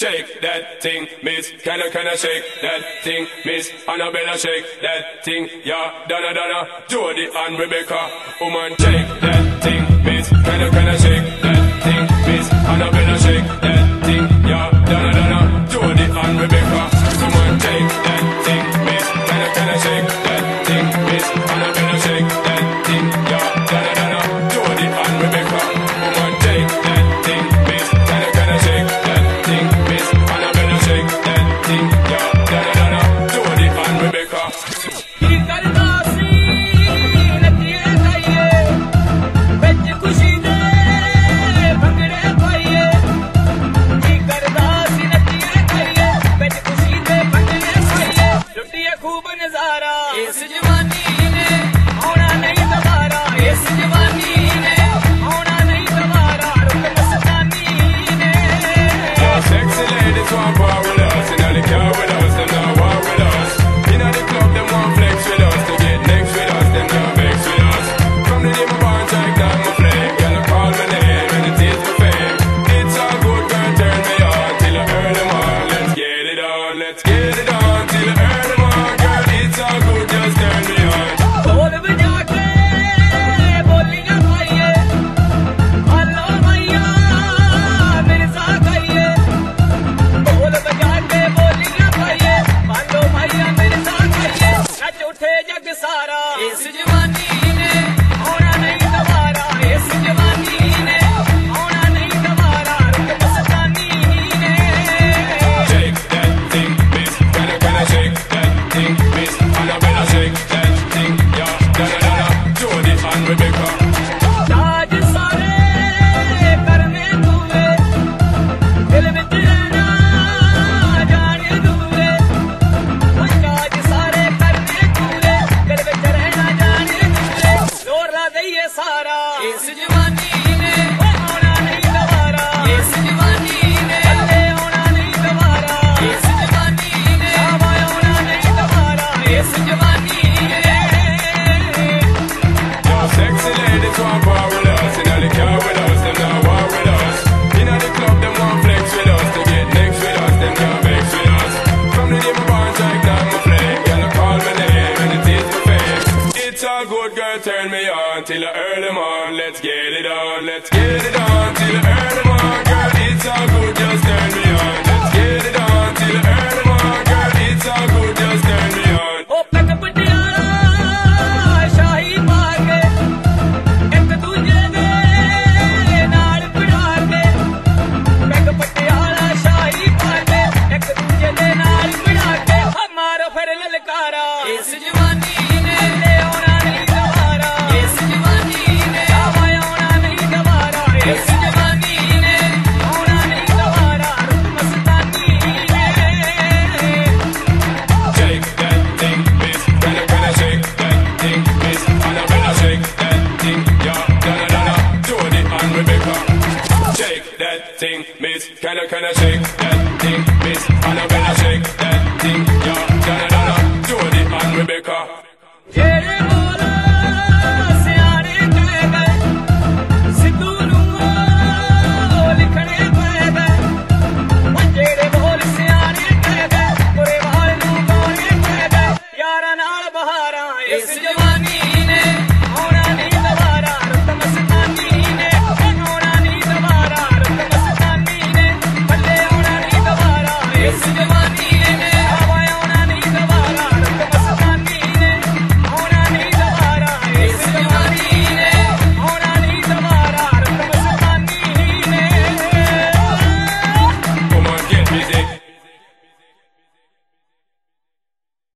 Shake that thing, miss. Can I shake that thing, miss? Annabella, shake that thing, yeah. Donna, Jody and Rebecca. Woman, shake that thing, miss. Can I shake that thing, miss? Annabella, shake that thing, yeah. Donna, Jody and Rebecca. Woman, shake that thing, miss. Can I shake that thing, miss? Annabella, shake that thing, yeah. Donna, Jody and Rebecca. Woman, shake that thing, miss. Can I shake that thing, miss? Annabella, shake that thing, yeah. Donna, Jody and Rebecca. Turn me on till I earn them on. Let's get it on, let's get it on till I earn them on. Girl, it's all good, just turn me on. Let's get it on till I earn them on. Girl, it's all good, just turn me on. Oh, peka patiala, shahi paake, ek duje de naal pinaake. Peka patiala, shahi paake, ek duje de naal pinaake. Hamaro phir lalkara, is jawani ne le auna nahi. Can I shake that thing, miss? Annabella, shake that thing, yeah.